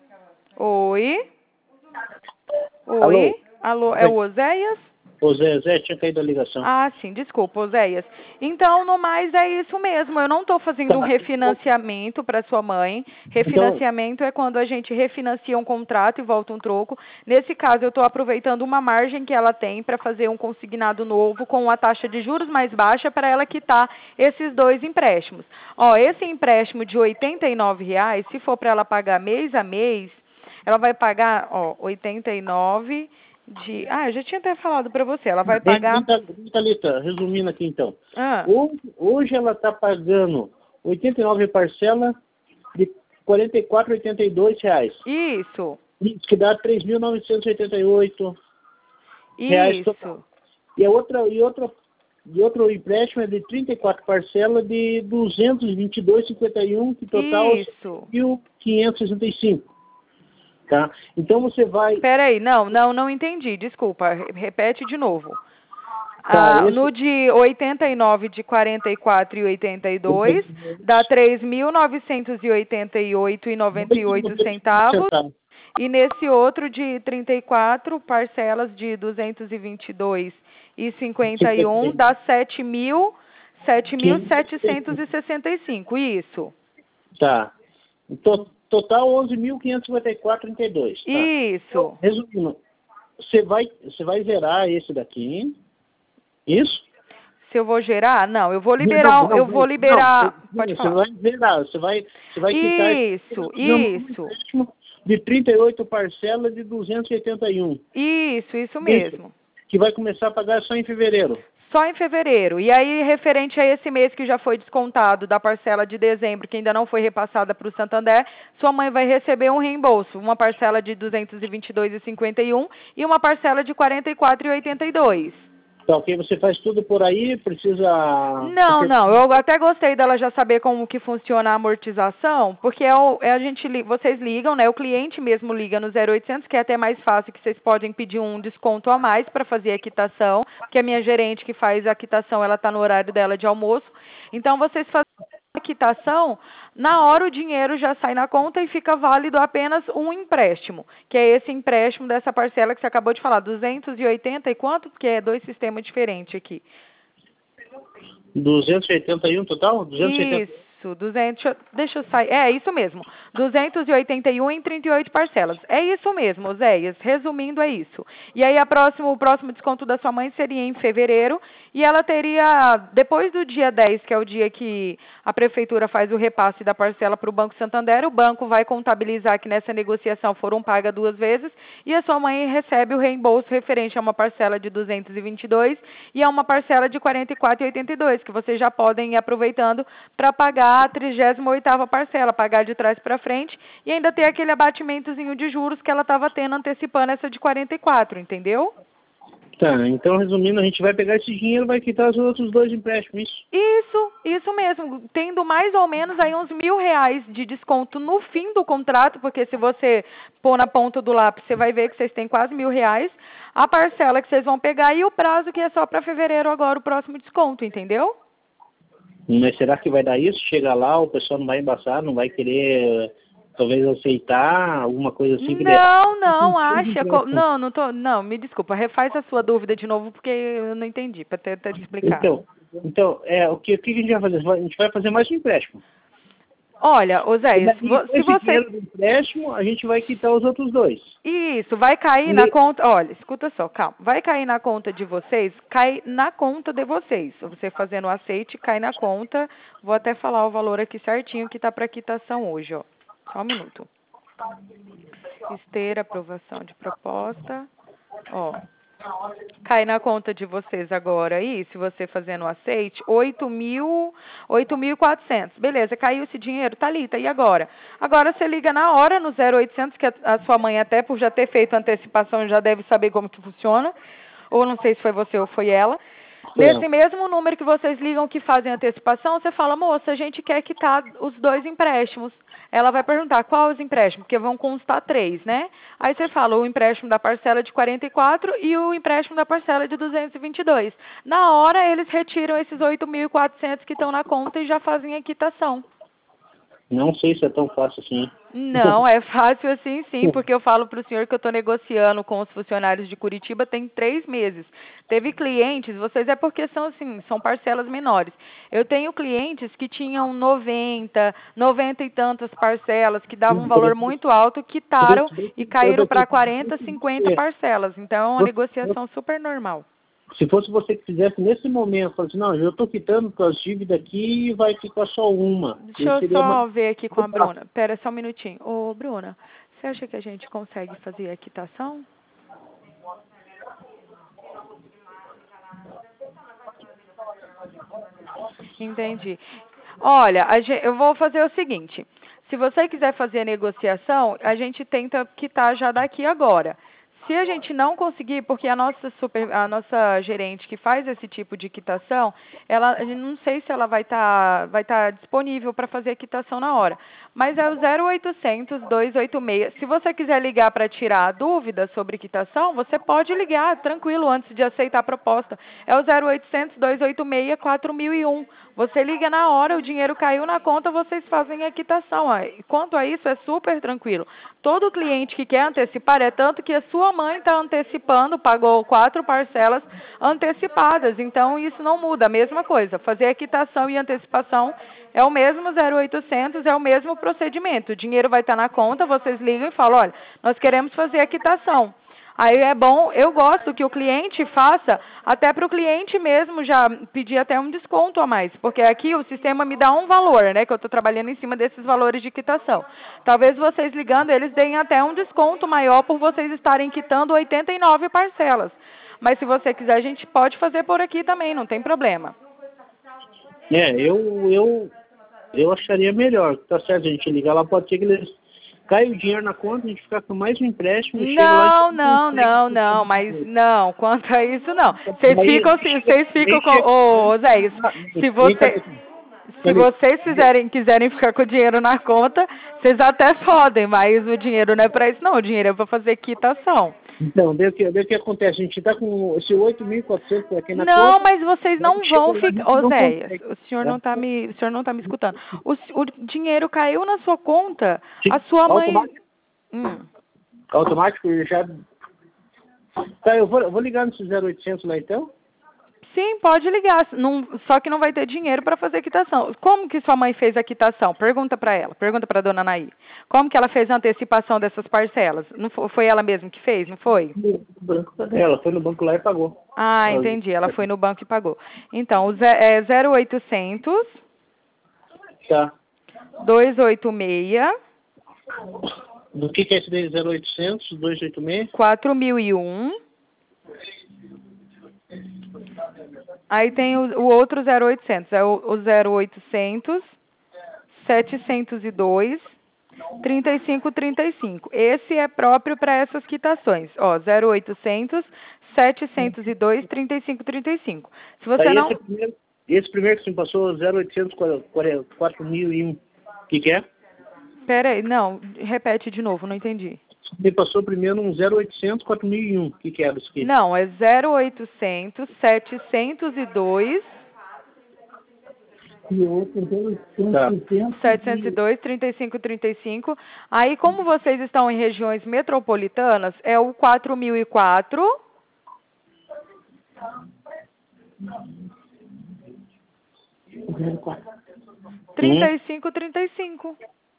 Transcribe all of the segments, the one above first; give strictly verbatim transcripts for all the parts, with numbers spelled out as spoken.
Oi? Alô? Oi? Alô, é o Oséias? Ô, Zé, Zé, tinha caído a ligação. Ah, sim, desculpa, Oséias. Então, no mais, é isso mesmo. Eu não estou fazendo um Tá. refinanciamento para sua mãe. Então, Refinanciamento é quando a gente refinancia um contrato e volta um troco. Nesse caso, eu estou aproveitando uma margem que ela tem para fazer um consignado novo com uma taxa de juros mais baixa para ela quitar esses dois empréstimos. Ó, esse empréstimo de oitenta e nove reais, se for para ela pagar mês a mês, ela vai pagar, ó, oitenta e nove de... Ah, eu já tinha até falado para você. Ela vai pagar... Thalita, resumindo aqui então. Ah, Hoje, hoje ela está pagando oitenta e nove parcela de quarenta e quatro reais e oitenta e dois reais. isso, Isso que dá três mil novecentos e oitenta e oito reais total. isso, E a outra, e outra, e outro empréstimo é de trinta e quatro parcelas de duzentos e vinte e dois reais e cinquenta e um, que total isso. mil quinhentos e sessenta e cinco. Tá? Então você vai... Espera aí, não, não, não entendi, desculpa, re- repete de novo. Tá, Ah, no esse... de oitenta e nove, de quarenta e quatro e oitenta e dois, dá três mil novecentos e oitenta e oito reais e noventa e oito centavos. E nesse outro de trinta e quatro parcelas de duzentos e vinte e dois reais e cinquenta e um, dá sete mil, sete mil setecentos e sessenta e cinco, isso. Tá. To- Total onze mil quinhentos e cinquenta e quatro reais e trinta e dois. Tá. Isso. Resumindo, você vai, você vai zerar esse daqui. Isso? Se eu vou gerar? Não, eu vou Não, liberar, não, eu vou não, liberar, não, pode você falar. vai zerar, você vai, você vai quitar Isso, fazendo um isso, empréstimo de trinta e oito parcelas de duzentos e oitenta e um. isso, isso Isso. mesmo. Que vai começar a pagar só em fevereiro. Só em fevereiro. E aí, referente a esse mês que já foi descontado da parcela de dezembro, que ainda não foi repassada para o Santander, sua mãe vai receber um reembolso, uma parcela de duzentos e vinte e dois reais e cinquenta e um e uma parcela de quarenta e quatro reais e oitenta e dois. Tá, ok? Você faz tudo por aí, precisa... Não, não. Eu até gostei dela já saber como que funciona a amortização, porque é, o, é a gente li- vocês ligam, né? O cliente mesmo liga no zero oitocentos, que é até mais fácil, que vocês podem pedir um desconto a mais para fazer a quitação, porque a minha gerente que faz a quitação, ela está no horário dela de almoço. Então vocês fazem a quitação, na hora o dinheiro já sai na conta e fica válido apenas um empréstimo, que é esse empréstimo dessa parcela que você acabou de falar, duzentos e oitenta e quanto? Porque é dois sistemas diferentes aqui. duzentos e oitenta e um total? duzentos e oitenta... Isso, duzentos, deixa eu deixa eu sair, é isso mesmo, duzentos e oitenta e um em trinta e oito parcelas, é isso mesmo, Zéias, resumindo é isso. E aí a próximo, o próximo desconto da sua mãe seria em fevereiro, e ela teria, depois do dia dez, que é o dia que a prefeitura faz o repasse da parcela para o Banco Santander, o banco vai contabilizar que nessa negociação foram pagas duas vezes, e a sua mãe recebe o reembolso referente a uma parcela de duzentos e vinte e dois e a uma parcela de quarenta e quatro reais e oitenta e dois, que vocês já podem ir aproveitando para pagar a trigésima oitava parcela, pagar de trás para frente e ainda ter aquele abatimentozinho de juros que ela estava tendo antecipando essa de quarenta e quatro, entendeu? Tá, então resumindo, a gente vai pegar esse dinheiro e vai quitar os outros dois empréstimos, isso? Isso, isso mesmo, tendo mais ou menos aí uns mil reais de desconto no fim do contrato, porque se você pôr na ponta do lápis, você vai ver que vocês têm quase mil reais, a parcela que vocês vão pegar e o prazo que é só para fevereiro agora, o próximo desconto, entendeu? Mas será que vai dar isso? Chega lá, o pessoal não vai embaçar, não vai querer talvez aceitar alguma coisa assim que dê... Não, não, acha. co- Não, não tô. Não, me desculpa, refaz a sua dúvida de novo, porque eu não entendi, para tentar te explicar. Então, então é, o, que, o que a gente vai fazer? A gente vai fazer mais um empréstimo. Olha, E Oséias, daí, vo- com se esse você. dinheiro do empréstimo, a gente vai quitar os outros dois. Isso, vai cair na E, conta. Olha, escuta só, calma. Vai cair na conta de vocês, cai na conta de vocês. Você fazendo o aceite, cai na conta. Vou até falar o valor aqui certinho que está para quitação hoje, ó. Só um minuto. Esteira, aprovação de proposta. Ó. Cai na conta de vocês agora aí, se você fazendo o aceite, oito mil, oito mil e quatrocentos. Beleza, caiu esse dinheiro, Thalita, e agora? Agora você liga na hora no zero oitocentos, que a, a sua mãe até por já ter feito antecipação já deve saber como que funciona, ou não sei se foi você ou foi ela. Nesse mesmo número que vocês ligam que fazem antecipação, você fala, moça, a gente quer quitar os dois empréstimos. Ela vai perguntar, qual os empréstimos? Porque vão constar três, né? Aí você fala o empréstimo da parcela de quarenta e quatro e o empréstimo da parcela de duzentos e vinte e dois. Na hora, eles retiram esses oito mil e quatrocentos que estão na conta e já fazem a quitação. não sei se é tão fácil assim. Não, é fácil assim sim, porque eu falo para o senhor que eu estou negociando com os funcionários de Curitiba tem três meses. Teve clientes, vocês é porque são assim, são parcelas menores. Eu tenho clientes que tinham noventa, noventa e tantas parcelas, que davam um valor muito alto, quitaram e caíram para quarenta, cinquenta parcelas. Então é uma negociação super normal. Se fosse você que fizesse nesse momento, falasse, não, eu estou quitando tuas dívidas aqui e vai ficar só uma. Deixa eu só mais... ver aqui com a Bruna. Pera só um minutinho. Ô, Bruna, você acha que a gente consegue fazer a quitação? Entendi. Olha, a gente, eu vou fazer o seguinte. Se você quiser fazer a negociação, a gente tenta quitar já daqui agora. Se a gente não conseguir, porque a nossa, super, a nossa gerente que faz esse tipo de quitação, ela, não sei se ela vai estar vai tá disponível para fazer a quitação na hora. Mas é o zero oitocentos, dois oito seis. Se você quiser ligar para tirar a dúvida sobre quitação, você pode ligar tranquilo antes de aceitar a proposta. É o zero oitocentos, dois oito seis, quatro mil e um. Você liga na hora, o dinheiro caiu na conta, vocês fazem a quitação. Quanto a isso, é super tranquilo. Todo cliente que quer antecipar, é tanto que a sua mãe está antecipando, pagou quatro parcelas antecipadas. Então, isso não muda, a mesma coisa. Fazer a quitação e antecipação é o mesmo zero oitocentos, é o mesmo procedimento. O dinheiro vai estar na conta, vocês ligam e falam, olha, nós queremos fazer a quitação. Aí é bom, eu gosto que o cliente faça, até para o cliente mesmo já pedir até um desconto a mais, porque aqui o sistema me dá um valor, né, que eu estou trabalhando em cima desses valores de quitação. Talvez vocês ligando, eles deem até um desconto maior por vocês estarem quitando oitenta e nove parcelas. Mas se você quiser, a gente pode fazer por aqui também, não tem problema. É, eu, eu, eu acharia melhor, tá certo, a gente ligar lá, pode ser que eles... Cai o dinheiro na conta, a gente fica com mais um empréstimo e não, chega lá... E não, não, não, mas não, quanto a isso não. Vocês ficam, vocês ficam com... Ô, oh, Zé, se, você, se vocês fizerem, quiserem ficar com o dinheiro na conta, vocês até podem, mas o dinheiro não é para isso não, o dinheiro é para fazer quitação. Então, daí o que, daí o que acontece? A gente está com esse oito mil e quatrocentos aqui na não, conta... Não, mas vocês não vão ficar... Ô, Zé, o senhor né? não está me, o senhor não tá me escutando. O, o dinheiro caiu na sua conta, Sim, a sua mãe... automático. Hum. Automático já... Tá, eu vou, eu vou ligar nesse zero oitocentos lá então? Sim, pode ligar, não, só que não vai ter dinheiro para fazer a quitação. Como que sua mãe fez a quitação? Pergunta para ela, pergunta para a dona Anaí. Como que ela fez a antecipação dessas parcelas? Não foi, foi ela mesma que fez, não foi? Ela foi no banco lá e pagou. Ah, entendi, ela foi no banco e pagou. Então, o é zero oitocentos, tá. dois oito seis... Do que, que é esse daí? zero oitocentos, dois oito seis? quatro mil e um. Aí tem o, o outro zero oitocentos, é o, o zero oitocentos, setecentos e dois, trinta e cinco trinta e cinco. Esse é próprio para essas quitações. Ó, zero oitocentos, setecentos e dois, trinta e cinco trinta e cinco. Se você Aí não... Esse primeiro, esse primeiro que você me passou, zero oitocentos, quatro mil e um. O que, que é? Pera aí, não, repete de novo, não entendi. Me passou primeiro um zero oitocentos, quatro mil e um. O que, que é isso aqui? Não, é zero oitocentos, setecentos e dois... E outro setecentos e dois, trinta e cinco trinta e cinco. Aí, como vocês estão em regiões metropolitanas, é o quatro mil e quatro. trinta e cinco trinta e cinco.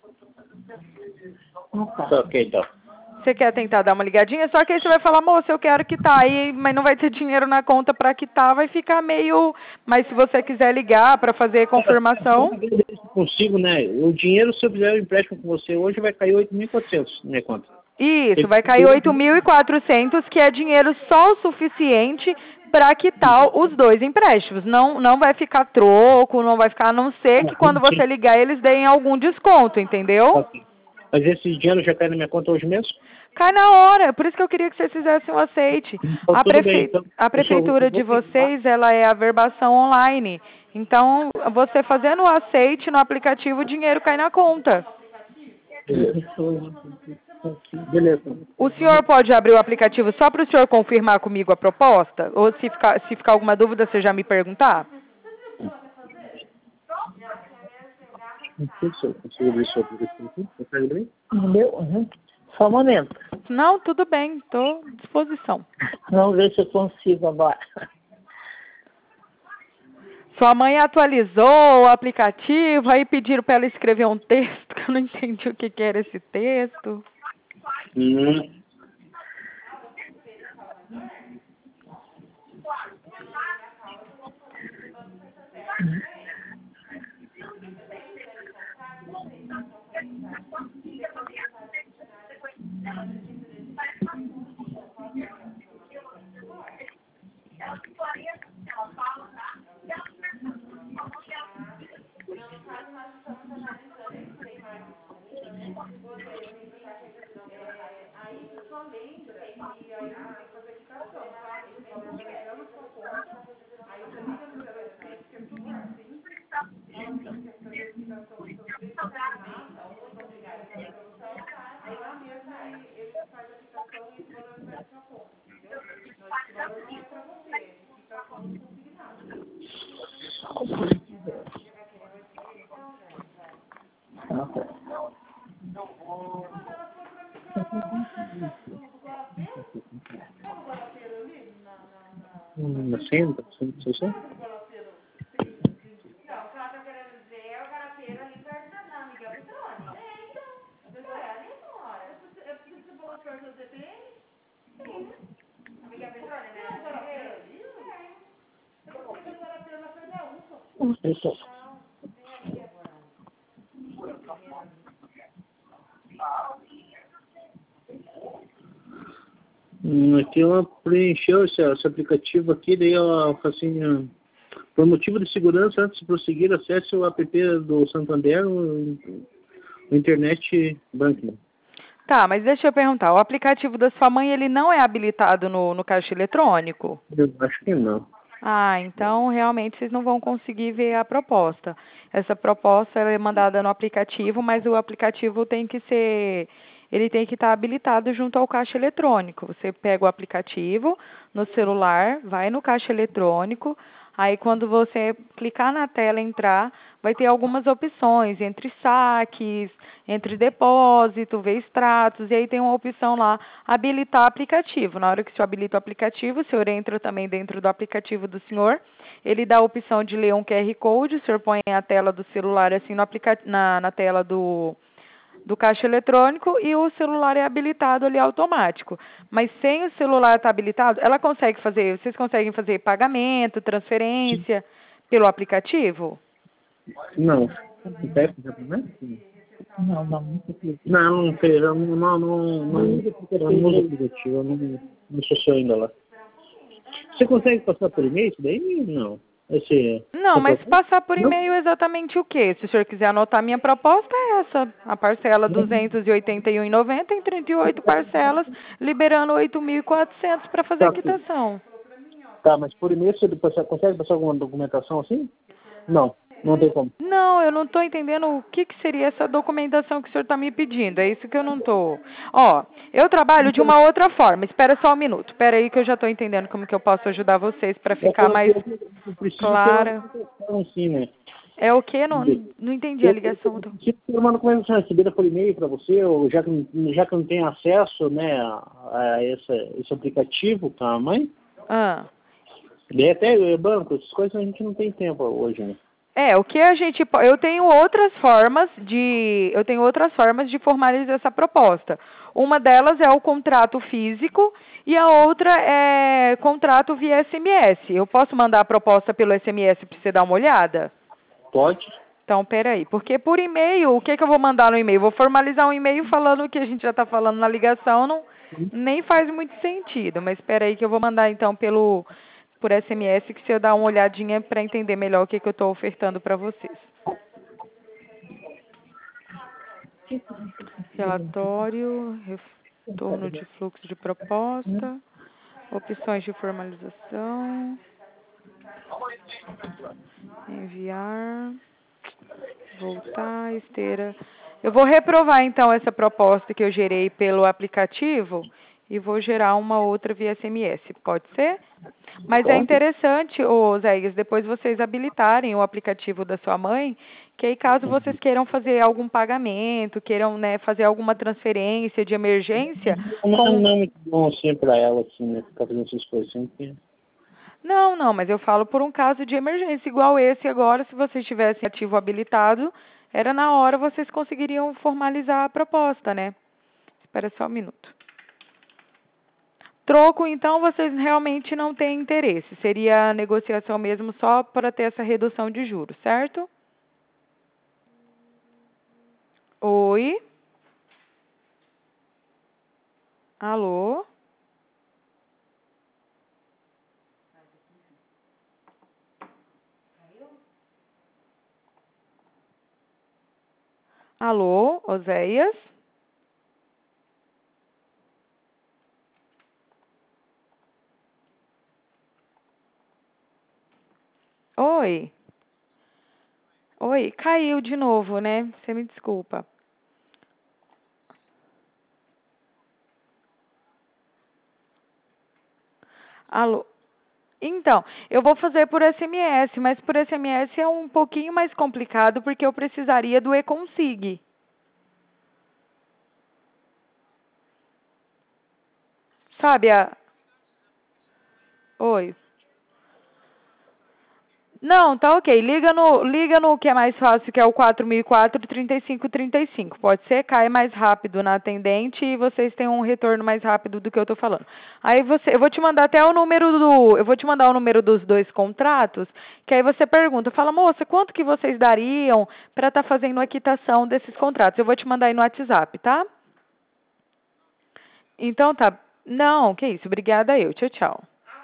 Ok, então. Você quer tentar dar uma ligadinha? Só que aí você vai falar, moça, eu quero quitar, aí, mas não vai ter dinheiro na conta para quitar, vai ficar meio... Mas se você quiser ligar para fazer confirmação... Consigo, né? O dinheiro, se eu fizer o empréstimo com você hoje, vai cair oito mil e quatrocentos na minha conta. Isso, vai cair oito mil e quatrocentos, que é dinheiro só o suficiente para quitar os dois empréstimos. Não, não vai ficar troco, não vai ficar, a não ser que quando você ligar eles deem algum desconto, entendeu? Ok. Mas esse dinheiro já cai na minha conta hoje mesmo? Cai na hora, por isso que eu queria que vocês fizessem o aceite. Então, a, prefe... bem, então, a prefeitura eu de vou... vocês, ela é a verbação online. Então, você fazendo o aceite no aplicativo, o dinheiro cai na conta. Beleza. O senhor pode abrir o aplicativo só para o senhor confirmar comigo a proposta? Ou se ficar, se ficar alguma dúvida, você já me perguntar? Não sei se eu consigo abrir seu aplicativo aqui. Consegue abrir? Entendeu? Uhum. Só um momento. Não, tudo bem, estou à disposição. Vamos ver se eu consigo agora. Sua mãe atualizou o aplicativo, aí pediram para ela escrever um texto, que eu não entendi o que, que era esse texto. Hum. Hum, assim, não sei se Isso. Hum, aqui ela preencheu esse, esse aplicativo aqui, daí ela fala assim, ah, por motivo de segurança, antes de prosseguir, acesse o app do Santander, o, o Internet Banking. Tá, mas deixa eu perguntar, o aplicativo da sua mãe, ele não é habilitado no, no caixa eletrônico? Eu acho que não. Ah, então realmente vocês não vão conseguir ver a proposta. Essa proposta ela é mandada no aplicativo, mas o aplicativo tem que ser, ele tem que estar habilitado junto ao caixa eletrônico. Você pega o aplicativo no celular, vai no caixa eletrônico, aí quando você clicar na tela e entrar, vai ter algumas opções, entre saques, entre depósito, ver extratos, e aí tem uma opção lá, habilitar aplicativo. Na hora que o senhor habilita o aplicativo, o senhor entra também dentro do aplicativo do senhor, ele dá a opção de ler um Q R Code, o senhor põe a tela do celular assim no aplica na, na tela do, do caixa eletrônico e o celular é habilitado ali automático. Mas sem o celular estar habilitado, ela consegue fazer, vocês conseguem fazer pagamento, transferência pelo aplicativo? Não. Né? Não, não, não sei. Não, não fez. Eu Não, não, não, não, eu não uso aplicativo, eu não, não sou ainda lá. Você consegue passar por e-mail isso daí? Não. Esse, Não, essa mas proposta? passar por Não? e-mail exatamente o quê? Se o senhor quiser anotar, minha proposta é essa. A parcela duzentos e oitenta e um reais e noventa centavos em trinta e oito parcelas, liberando oito mil e quatrocentos para fazer a Tá, quitação. tá, mas por e-mail você passa- consegue passar alguma documentação assim? Não, não tem como. Não, eu não estou entendendo o que, que seria essa documentação que o senhor está me pedindo. É isso que eu não estou. Ó, eu trabalho de uma outra forma. Espera só um minuto. Espera aí que eu já estou entendendo como que eu posso ajudar vocês para ficar mais Eu preciso clara. ter uma documentação assim, né? É o quê? Não, não entendi a Eu ligação. eu Do... preciso ter uma documentação recebida por e-mail para você, ou já que, já que eu não tenho acesso, né, a, a esse, esse aplicativo com a mãe. Ah. Daí até o banco, essas coisas a gente não tem tempo hoje, né? É, o que a gente po- eu tenho outras formas de eu tenho outras formas de formalizar essa proposta. Uma delas é o contrato físico e a outra é contrato via S M S. Eu posso mandar a proposta pelo S M S para você dar uma olhada? Pode? Então, peraí, porque por e-mail, o que, que eu vou mandar no e-mail? Vou formalizar um e-mail falando o que a gente já está falando na ligação, não, nem faz muito sentido. Mas peraí que eu vou mandar então pelo por S M S que você dá uma olhadinha para entender melhor o que, que eu estou ofertando para vocês. Relatório, retorno de fluxo de proposta, opções de formalização, enviar, voltar, esteira. Eu vou reprovar então essa proposta que eu gerei pelo aplicativo e vou gerar uma outra via S M S, pode ser? Mas é interessante, ô Zéias, depois vocês habilitarem o aplicativo da sua mãe, Ok? Caso Uhum. vocês queiram fazer algum pagamento, queiram, né, fazer alguma transferência de emergência, Não, com... não é muito bom assim pra ela, assim, né? Ficar fazendo essas coisas sempre. Não, não, mas eu falo por um caso de emergência, igual esse agora, se vocês tivessem ativo habilitado, era na hora vocês conseguiriam formalizar a proposta, né? Espera só um minuto. Troco, então, vocês realmente não têm interesse. Seria a negociação mesmo só para ter essa redução de juros, certo? Oi? Alô? Alô, Oséias? Oi? Oi, caiu de novo, né? Você me desculpa. Alô? Então, eu vou fazer por S M S, mas por S M S é um pouquinho mais complicado porque eu precisaria do e-consig. Sabe a... Oi. Não, tá ok. Liga no, liga no que é mais fácil, que é o quatro mil e quatro, trinta e cinco trinta e cinco. Pode ser, cai mais rápido na atendente e vocês têm um retorno mais rápido do que eu tô falando. Aí você, eu vou te mandar até o número do, eu vou te mandar o número dos dois contratos, que aí você pergunta, fala, moça, quanto que vocês dariam para estar fazendo a quitação desses contratos? Eu vou te mandar aí no WhatsApp, tá? Então tá. Não, que isso. Obrigada eu. Tchau, tchau.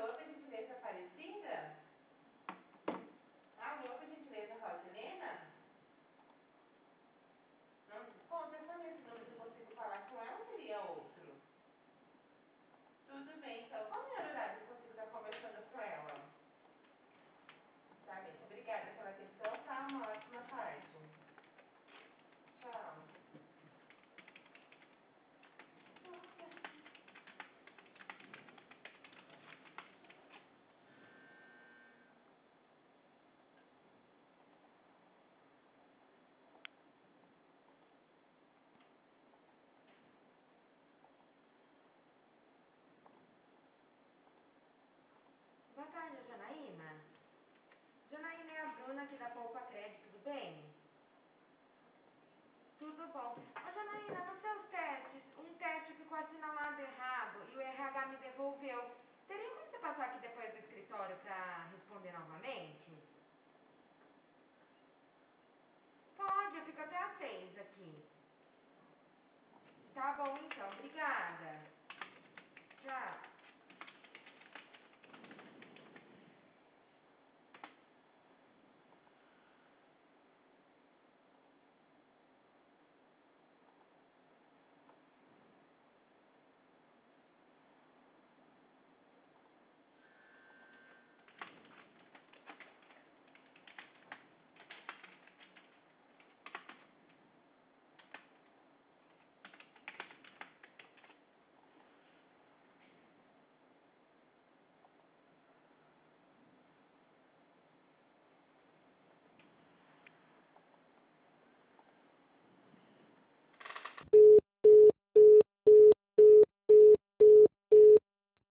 Boa tarde, Janaína. Janaína é a Bruna aqui da Poupa Crédito, tudo bem? Tudo bom. Ô, Janaína, nos seus testes, um teste ficou assinalado errado e o R H me devolveu. Teria como você passar aqui depois do escritório para responder novamente? Pode, eu fico até às seis aqui. Tá bom, então. Obrigada. Tchau.